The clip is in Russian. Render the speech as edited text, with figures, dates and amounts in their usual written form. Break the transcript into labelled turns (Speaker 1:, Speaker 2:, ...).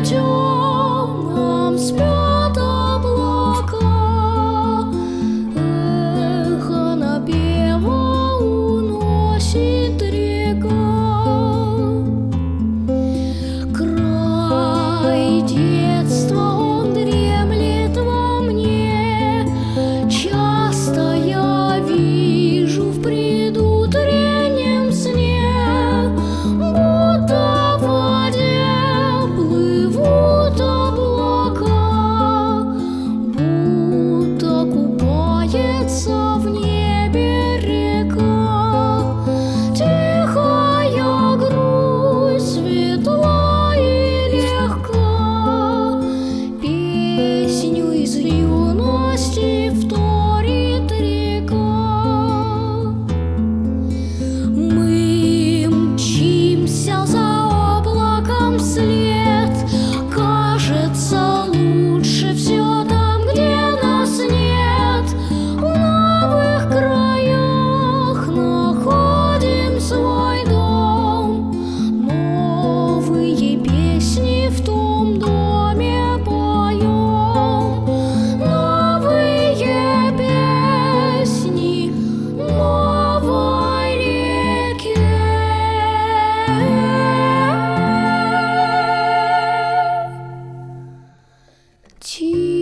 Speaker 1: темном спят облака, эхо напева уносит река. Край детства, он дремлет во мне, часто я вижу в предутреннем сне, будто в воде плывут облака, будто купается в небе река. Тихая грусть светла и легка, песню из юности вторит река. Мы мчимся за облаком вслед, кажется, лучше все там, где нас нет. В новых краях находим свой дом, новые песни в том доме поем, новые песни новой реке. Тихо